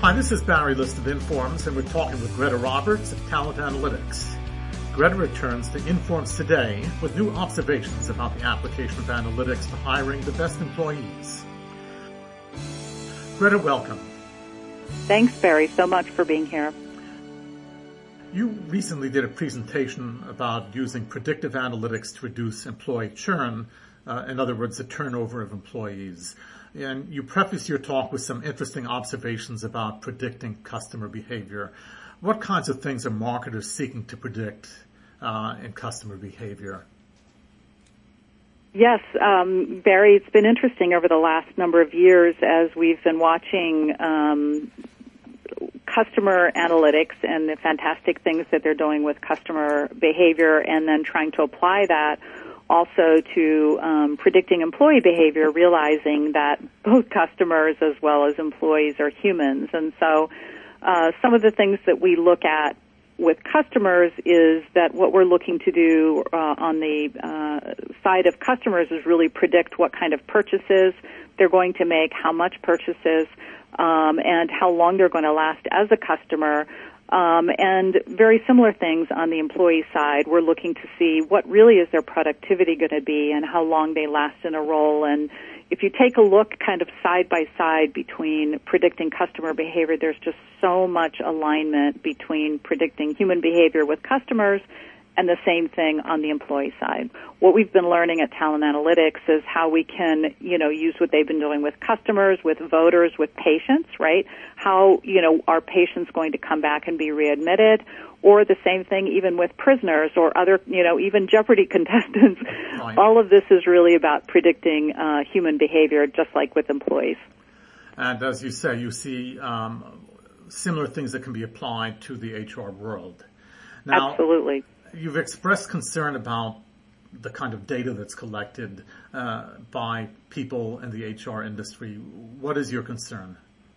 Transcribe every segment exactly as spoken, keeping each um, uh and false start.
Hi, this is Barry List of Informs, and we're talking with Greta Roberts of Talent Analytics. Greta returns to Informs today with new observations about the application of analytics to hiring the best employees. Greta, welcome. Thanks, Barry, so much for being here. You recently did a presentation about using predictive analytics to reduce employee churn, uh, in other words, the turnover of employees. And you preface your talk with some interesting observations about predicting customer behavior. What kinds of things are marketers seeking to predict uh, in customer behavior? Yes, um, Barry, it's been interesting over the last number of years as we've been watching um, customer analytics and the fantastic things that they're doing with customer behavior, and then trying to apply that also to um, predicting employee behavior, realizing that both customers as well as employees are humans. And so uh, some of the things that we look at with customers is that what we're looking to do uh, on the uh, side of customers is really predict what kind of purchases they're going to make, how much purchases, um, and how long they're going to last as a customer. Um, and very similar things on the employee side. We're looking to see what really is their productivity going to be and how long they last in a role. And if you take a look kind of side by side between predicting customer behavior, there's just so much alignment between predicting human behavior with customers and the same thing on the employee side. What we've been learning at Talent Analytics is how we can, you know, use what they've been doing with customers, with voters, with patients, right? How, you know, are patients going to come back and be readmitted? Or the same thing even with prisoners or other, you know, even Jeopardy contestants. Right. All of this is really about predicting uh, human behavior, just like with employees. And as you say, you see um, similar things that can be applied to the H R world. Now, absolutely. You've expressed concern about the kind of data that's collected uh, by people in the H R industry. What is your concern?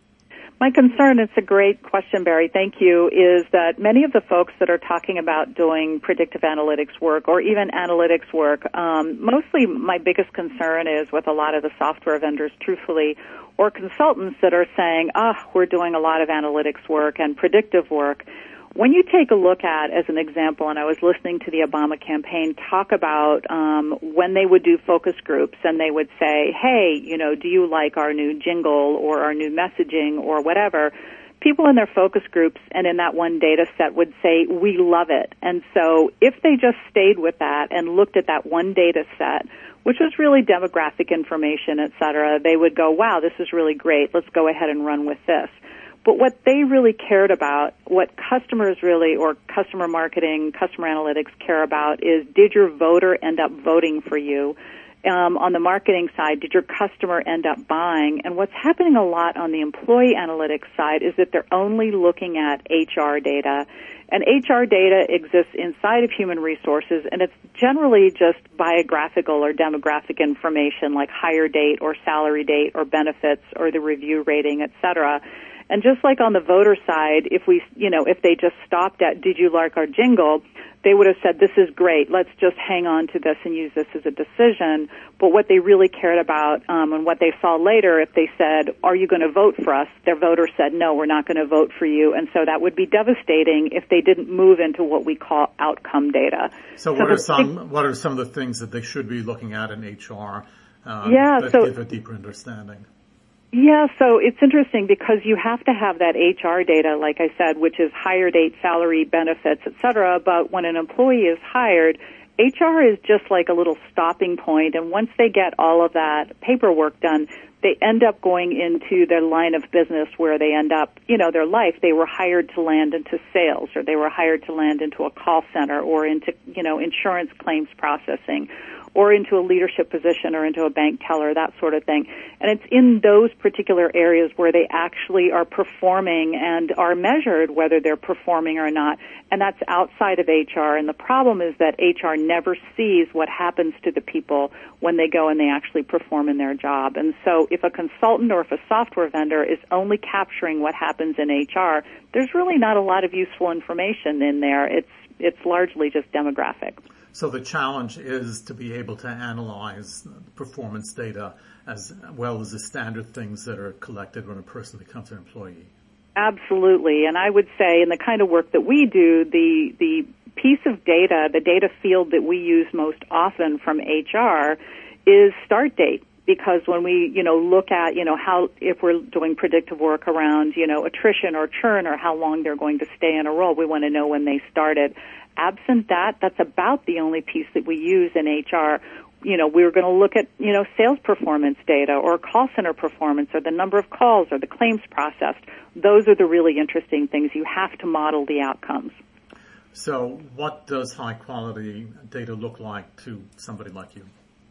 My concern, it's a great question, Barry, thank you, is that many of the folks that are talking about doing predictive analytics work or even analytics work, um, mostly my biggest concern is with a lot of the software vendors, truthfully, or consultants that are saying, ah, oh, we're doing a lot of analytics work and predictive work. When you take a look at, as an example, and I was listening to the Obama campaign talk about um, when they would do focus groups and they would say, hey, you know, do you like our new jingle or our new messaging or whatever, people in their focus groups and in that one data set would say, we love it. And so if they just stayed with that and looked at that one data set, which was really demographic information, et cetera, they would go, wow, this is really great. Let's go ahead and run with this. But what they really cared about, what customers really, or customer marketing, customer analytics care about is, did your voter end up voting for you? Um, on the marketing side, did your customer end up buying? And what's happening a lot on the employee analytics side is that they're only looking at H R data. And H R data exists inside of human resources, and it's generally just biographical or demographic information like hire date or salary date or benefits or the review rating, et cetera. And just like on the voter side, if we, you know, if they just stopped at, did you like our jingle, they would have said, this is great, let's just hang on to this and use this as a decision. But what they really cared about, um, and what they saw later, if they said, are you going to vote for us? Their voter said, no, we're not going to vote for you. And so that would be devastating if they didn't move into what we call outcome data. So, so what are some, big, what are some of the things that they should be looking at in H R uh, yeah, that so, give a deeper understanding? Yeah, so it's interesting because you have to have that H R data, like I said, which is hire date, salary, benefits, et cetera. But when an employee is hired, H R is just like a little stopping point. And once they get all of that paperwork done, they end up going into their line of business where they end up, you know, their life. They were hired to land into sales, or they were hired to land into a call center, or into, you know, insurance claims processing, or into a leadership position, or into a bank teller, that sort of thing. And it's in those particular areas where they actually are performing and are measured whether they're performing or not. And that's outside of H R. And the problem is that H R never sees what happens to the people when they go and they actually perform in their job. And so if a consultant or if a software vendor is only capturing what happens in H R, there's really not a lot of useful information in there. It's it's largely just demographic. So the challenge is to be able to analyze performance data as well as the standard things that are collected when a person becomes an employee. Absolutely. And I would say in the kind of work that we do, the, the piece of data, the data field that we use most often from H R is start date. Because when we, you know, look at, you know, how, if we're doing predictive work around, you know, attrition or churn or how long they're going to stay in a role, we want to know when they started. Absent that, that's about the only piece that we use in H R. You know, we're going to look at, you know, sales performance data or call center performance or the number of calls or the claims processed. Those are the really interesting things. You have to model the outcomes. So what does high quality data look like to somebody like you?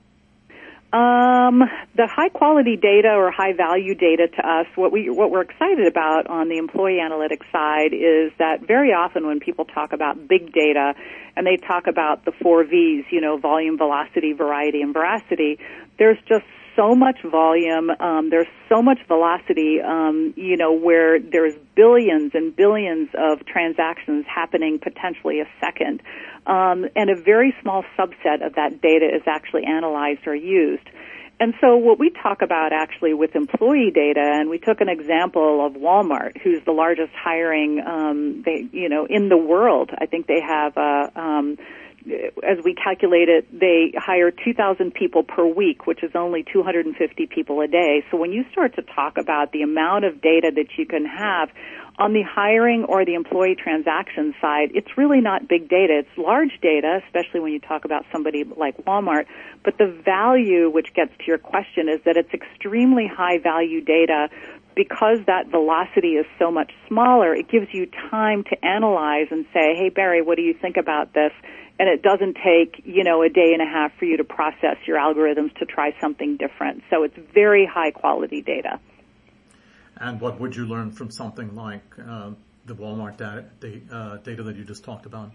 Um, the high quality data or high value data to us, what we, what we're excited about on the employee analytics side is that very often when people talk about big data and they talk about the four V's, you know, volume, velocity, variety, and veracity, there's just so much volume, um, there's so much velocity, um, you know, where there's billions and billions of transactions happening potentially a second. Um, and a very small subset of that data is actually analyzed or used. And so what we talk about actually with employee data, and we took an example of Walmart, who's the largest hiring, um, they, you know, in the world. I think they have, uh, um, as we calculate it, they hire two thousand people per week, which is only two hundred fifty people a day. So when you start to talk about the amount of data that you can have on the hiring or the employee transaction side, it's really not big data. It's large data, especially when you talk about somebody like Walmart. But the value, which gets to your question, is that it's extremely high value data. Because that velocity is so much smaller, it gives you time to analyze and say, hey, Barry, what do you think about this? And it doesn't take, you know, a day and a half for you to process your algorithms to try something different. So it's very high quality data. And what would you learn from something like uh, the Walmart data, uh, data that you just talked about?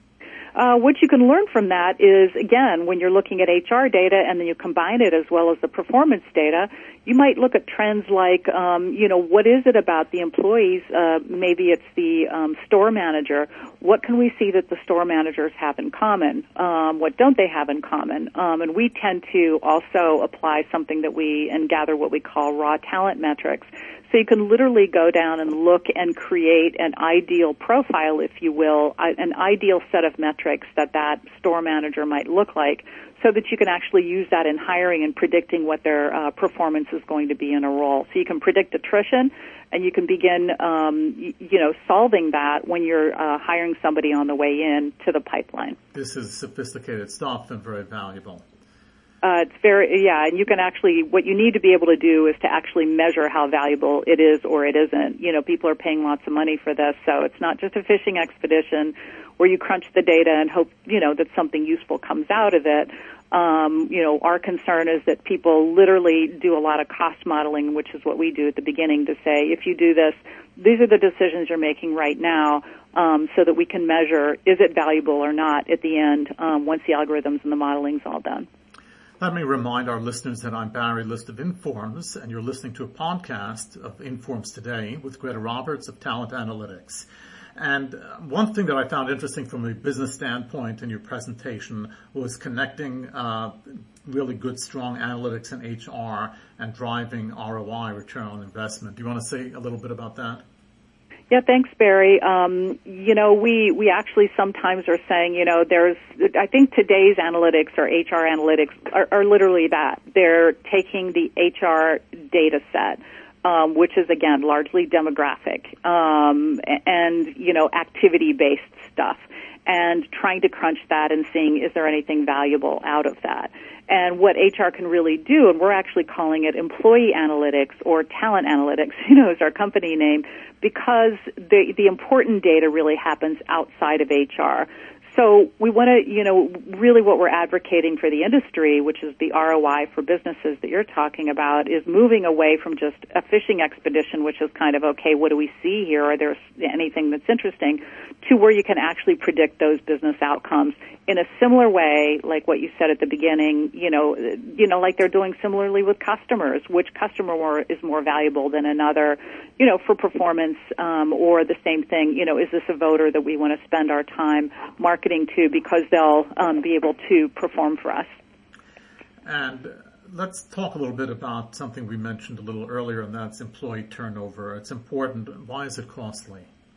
Uh, what you can learn from that is, again, when you're looking at H R data and then you combine it as well as the performance data, you might look at trends like, um, you know, what is it about the employees? Uh, maybe it's the um, store manager. What can we see that the store managers have in common? Um, what don't they have in common? Um, and we tend to also apply something that we, and gather what we call raw talent metrics. So you can literally go down and look and create an ideal profile, if you will, an ideal set of metrics that that store manager might look like, so that you can actually use that in hiring and predicting what their uh, performance is going to be in a role. So you can predict attrition, and you can begin, um, you, you know, solving that when you're uh, hiring somebody on the way in to the pipeline. This is sophisticated stuff and very valuable. Uh, it's very, yeah, and you can actually, what you need to be able to do is to actually measure how valuable it is or it isn't. You know, people are paying lots of money for this, so it's not just a fishing expedition where you crunch the data and hope, you know, that something useful comes out of it. Um, you know, our concern is that people literally do a lot of cost modeling, which is what we do at the beginning to say, if you do this, these are the decisions you're making right now, um, so that we can measure, is it valuable or not at the end, um, once the algorithms and the modeling's all done. Let me remind our listeners that I'm Barry List of Informs, and you're listening to a podcast of Informs Today with Greta Roberts of Talent Analytics. And one thing that I found interesting from a business standpoint in your presentation was connecting uh, really good, strong analytics in H R and driving R O I, return on investment. Do you want to say a little bit about that? Yeah, thanks, Barry. Um, you know, we, we actually sometimes are saying, you know, there's, I think today's analytics or H R analytics are, are literally that. They're taking the H R data set, um, which is, again, largely demographic, um, and, you know, activity-based stuff, and trying to crunch that and seeing, is there anything valuable out of that? And what H R can really do, and we're actually calling it employee analytics or talent analytics, you know, is our company name, because the, the important data really happens outside of H R. So we want to, you know, really what we're advocating for the industry, which is the R O I for businesses that you're talking about, is moving away from just a fishing expedition, which is kind of, okay, what do we see here? Are there anything that's interesting? To where you can actually predict those business outcomes in a similar way, like what you said at the beginning, you know, you know, like they're doing similarly with customers. Which customer more, is more valuable than another, you know, for performance, um, or the same thing, you know, is this a voter that we want to spend our time marketing to because they'll um, be able to perform for us? And let's talk a little bit about something we mentioned a little earlier, and that's employee turnover. It's important. Why is it costly?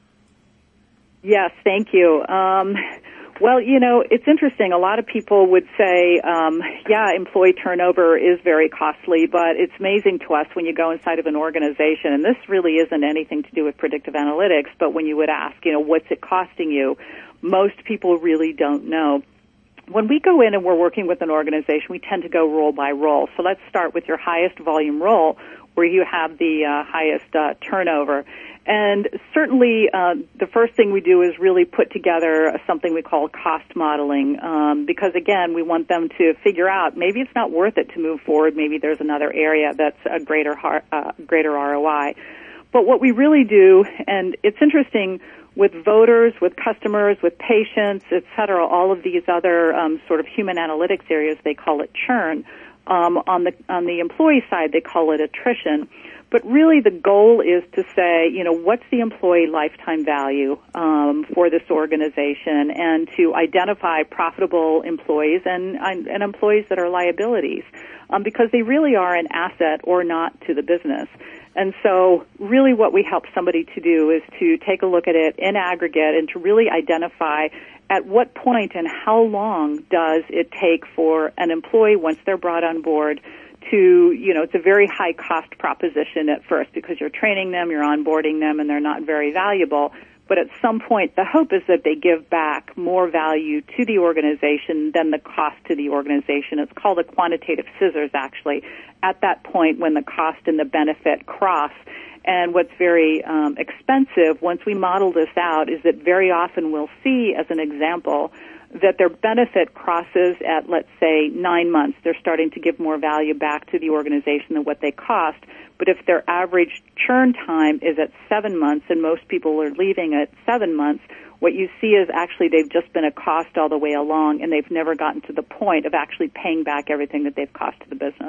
Yes, thank you. Um, well, you know, it's interesting. A lot of people would say, um, yeah, employee turnover is very costly, but it's amazing to us when you go inside of an organization, and this really isn't anything to do with predictive analytics, but when you would ask, you know, what's it costing you, most people really don't know. When we go in and we're working with an organization, we tend to go role by role. So let's start with your highest volume role where you have the uh, highest uh, turnover. And certainly uh, the first thing we do is really put together something we call cost modeling um, because, again, we want them to figure out maybe it's not worth it to move forward. Maybe there's another area that's a greater, uh, greater R O I. But what we really do, and it's interesting, with voters, with customers, with patients, et cetera, all of these other um, sort of human analytics areas, they call it churn. Um, on the on the employee side, they call it attrition. But really the goal is to say, you know, what's the employee lifetime value um, for this organization, and to identify profitable employees and, and, and employees that are liabilities, um, because they really are an asset or not to the business. And so really what we help somebody to do is to take a look at it in aggregate and to really identify at what point and how long does it take for an employee, once they're brought on board, to, you know, it's a very high cost proposition at first because you're training them, you're onboarding them, and they're not very valuable. But at some point, the hope is that they give back more value to the organization than the cost to the organization. It's called a quantitative scissors, actually, at that point when the cost and the benefit cross. And what's very um, expensive, once we model this out, is that very often we'll see, as an example, that their benefit crosses at, let's say, nine months. They're starting to give more value back to the organization than what they cost. But if their average churn time is at seven months, and most people are leaving at seven months, what you see is actually they've just been a cost all the way along, and they've never gotten to the point of actually paying back everything that they've cost to the business.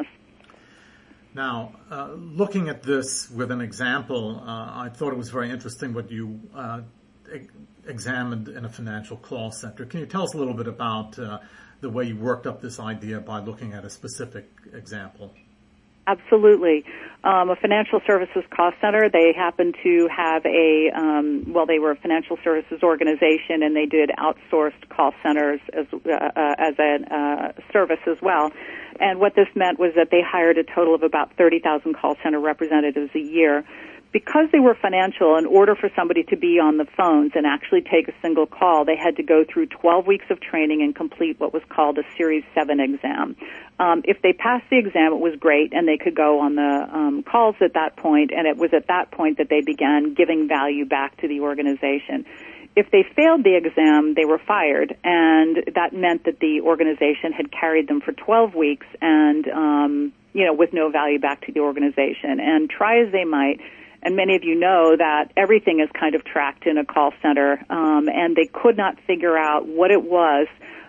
Now, uh, looking at this with an example, uh, I thought it was very interesting what you uh, e- examined in a financial call center. Can you tell us a little bit about uh, the way you worked up this idea by looking at a specific example? Absolutely. Um, a financial services cost center, they happened to have a, um, well, they were a financial services organization, and they did outsourced call centers as, uh, uh, as a uh, service as well. And what this meant was that they hired a total of about thirty thousand call center representatives a year. Because they were financial, in order for somebody to be on the phones and actually take a single call, they had to go through twelve weeks of training and complete what was called a Series seven exam. Um, if they passed the exam, it was great, and they could go on the um, calls at that point, and it was at that point that they began giving value back to the organization. If they failed the exam, they were fired, and that meant that the organization had carried them for twelve weeks and, um, you know, with no value back to the organization. And try as they might, and many of you know that everything is kind of tracked in a call center, um, and they could not figure out what it was.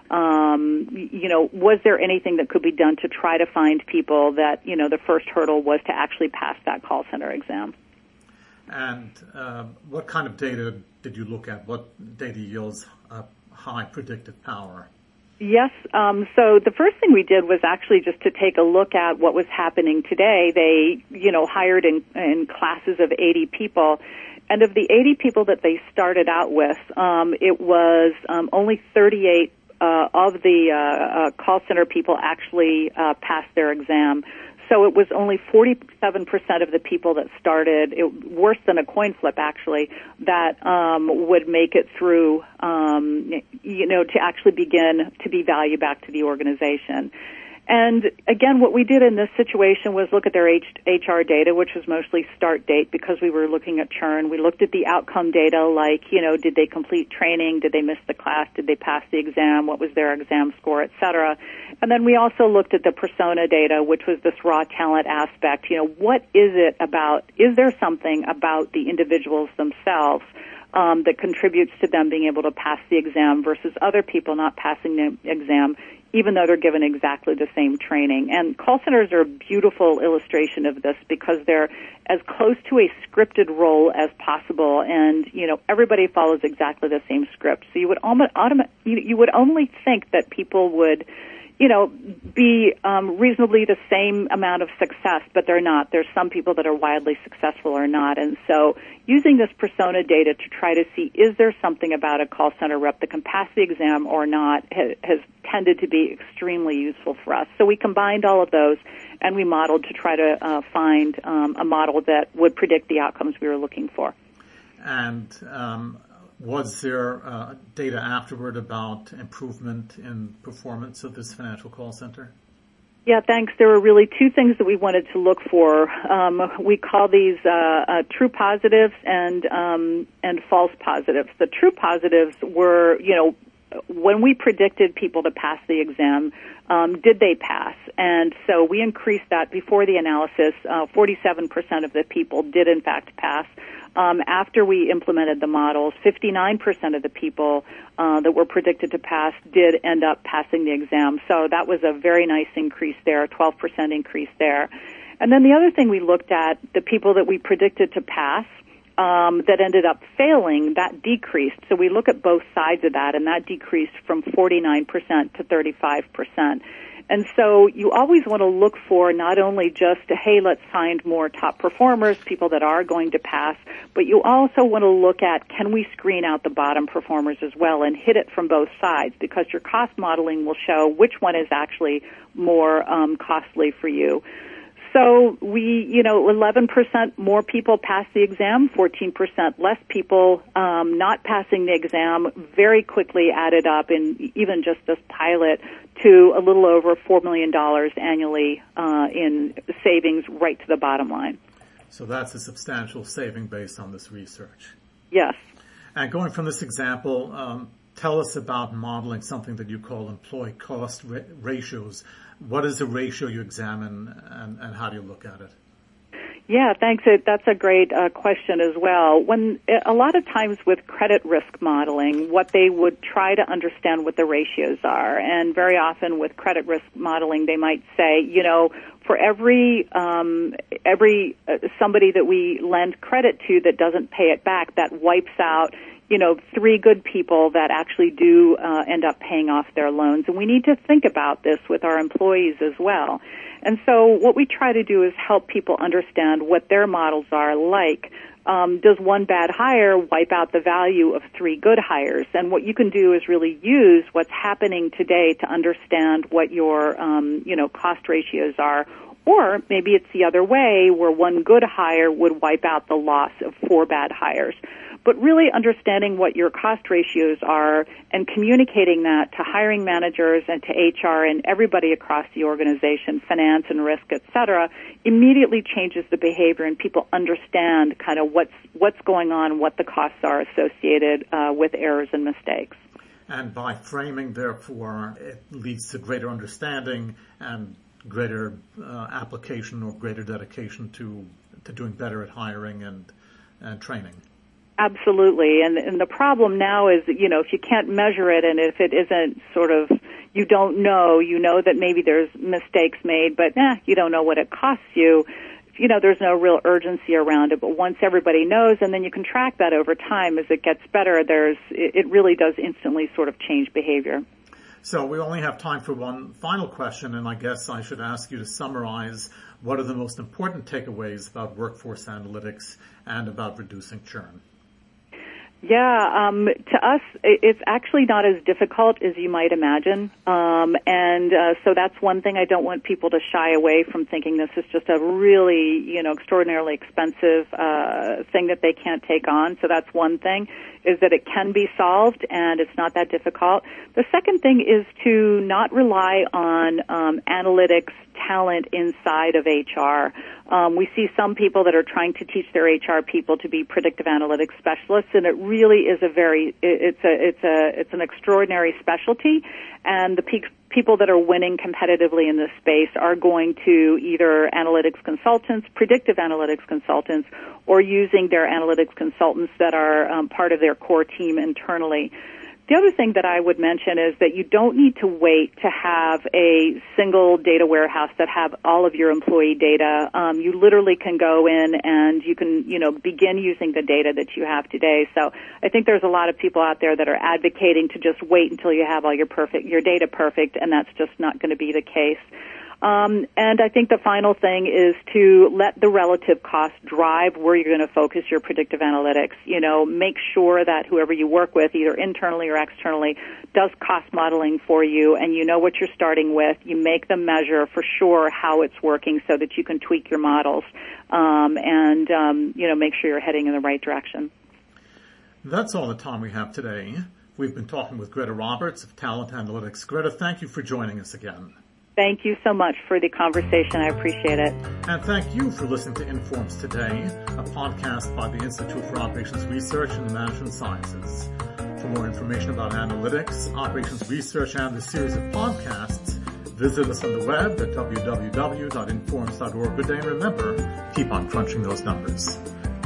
Um, you know, was there anything that could be done to try to find people that, you know, the first hurdle was to actually pass that call center exam? And uh, what kind of data did you look at? What data yields uh, high predictive power? Yes. Um, so the first thing we did was actually just to take a look at what was happening today. They, you know, hired in, in classes of eighty people. And of the eighty people that they started out with, um, it was um, only thirty-eight uh, of the uh, uh, call center people actually uh, passed their exam. So it was only forty-seven percent of the people that started, it, worse than a coin flip actually, that um, would make it through, um, you know, to actually begin to be value back to the organization. And again, what we did in this situation was look at their H R data, which was mostly start date because we were looking at churn. We looked at the outcome data like, you know, did they complete training? Did they miss the class? Did they pass the exam? What was their exam score, et cetera? And then we also looked at the persona data, which was this raw talent aspect. You know, what is it about, is there something about the individuals themselves um, that contributes to them being able to pass the exam versus other people not passing the exam, even though they're given exactly the same training. And call centers are a beautiful illustration of this because they're as close to a scripted role as possible, and, you know, everybody follows exactly the same script. So you would almost, automa- you, you would only think that people would, you know, be um, reasonably the same amount of success, but they're not. There's some people that are wildly successful or not. And so using this persona data to try to see, is there something about a call center rep that can pass the exam or not, ha- has tended to be extremely useful for us. So we combined all of those, and we modeled to try to uh, find um, a model that would predict the outcomes we were looking for. And um, was there uh, data afterward about improvement in performance of this financial call center? Yeah, thanks. There were really two things that we wanted to look for. Um, we call these uh, uh, true positives and um, and false positives. The true positives were, you know, when we predicted people to pass the exam, um, did they pass? And so we increased that before the analysis. Uh, forty-seven percent of the people did, in fact, pass. Um, after we implemented the models, fifty-nine percent of the people uh, that were predicted to pass did end up passing the exam. So that was a very nice increase there, a twelve percent increase there. And then the other thing we looked at, the people that we predicted to pass, Um, that ended up failing, that decreased. So we look at both sides of that, and that decreased from forty-nine percent to thirty-five percent. And so you always want to look for not only just, hey, let's find more top performers, people that are going to pass, but you also want to look at, can we screen out the bottom performers as well and hit it from both sides, because your cost modeling will show which one is actually more um, costly for you. So we, you know, eleven percent more people passed the exam, fourteen percent less people um, not passing the exam, very quickly added up in even just this pilot to a little over four million dollars annually uh, in savings right to the bottom line. So that's a substantial saving based on this research. Yes. And going from this example, um, tell us about modeling something that you call employee cost ra- ratios. What is the ratio you examine, and, and how do you look at it? Yeah, thanks. That's a great uh, question as well. When a lot of times with credit risk modeling, what they would try to understand what the ratios are, and very often with credit risk modeling, they might say, you know, for every um, every uh, somebody that we lend credit to that doesn't pay it back, that wipes out, you know, three good people that actually do uh, end up paying off their loans. And we need to think about this with our employees as well. And so what we try to do is help people understand what their models are like. Um, does one bad hire wipe out the value of three good hires? And what you can do is really use what's happening today to understand what your, um, you know, cost ratios are. Or maybe it's the other way, where one good hire would wipe out the loss of four bad hires. But really understanding what your cost ratios are and communicating that to hiring managers and to H R and everybody across the organization, finance and risk, et cetera, immediately changes the behavior, and people understand kind of what's what's going on, what the costs are associated uh, with errors and mistakes. And by framing, therefore, it leads to greater understanding and greater uh, application or greater dedication to to doing better at hiring and and training. Absolutely. And, and the problem now is, you know, if you can't measure it, and if it isn't sort of, you don't know, you know that maybe there's mistakes made, but eh, you don't know what it costs you, you know, there's no real urgency around it. But once everybody knows, and then you can track that over time as it gets better, there's, it, it really does instantly sort of change behavior. So we only have time for one final question, and I guess I should ask you to summarize what are the most important takeaways about workforce analytics and about reducing churn. Yeah, um, to us, it's actually not as difficult as you might imagine. Um, and uh, so that's one thing. I don't want people to shy away from thinking this is just a really, you know, extraordinarily expensive uh, thing that they can't take on. So that's one thing, is that it can be solved and it's not that difficult. The second thing is to not rely on um, analytics talent inside of H R. Um, we see some people that are trying to teach their H R people to be predictive analytics specialists, and it really is a very, it's a, it's a, it's an extraordinary specialty, and the pe- people that are winning competitively in this space are going to either analytics consultants, predictive analytics consultants, or using their analytics consultants that are um, part of their core team internally. The other thing that I would mention is that you don't need to wait to have a single data warehouse that have all of your employee data. Um, you literally can go in and you can, you know, begin using the data that you have today. So I think there's a lot of people out there that are advocating to just wait until you have all your perfect, your data perfect, and that's just not going to be the case. Um, and I think the final thing is to let the relative cost drive where you're going to focus your predictive analytics. You know, make sure that whoever you work with, either internally or externally, does cost modeling for you, and you know what you're starting with. You make them measure for sure how it's working so that you can tweak your models, um, and, um, you know, make sure you're heading in the right direction. That's all the time we have today. We've been talking with Greta Roberts of Talent Analytics. Greta, thank you for joining us again. Thank you so much for the conversation. I appreciate it. And thank you for listening to Informs Today, a podcast by the Institute for Operations Research and the Management Sciences. For more information about analytics, operations research, and the series of podcasts, visit us on the web at w w w dot informs dot org. Good day, and remember, keep on crunching those numbers.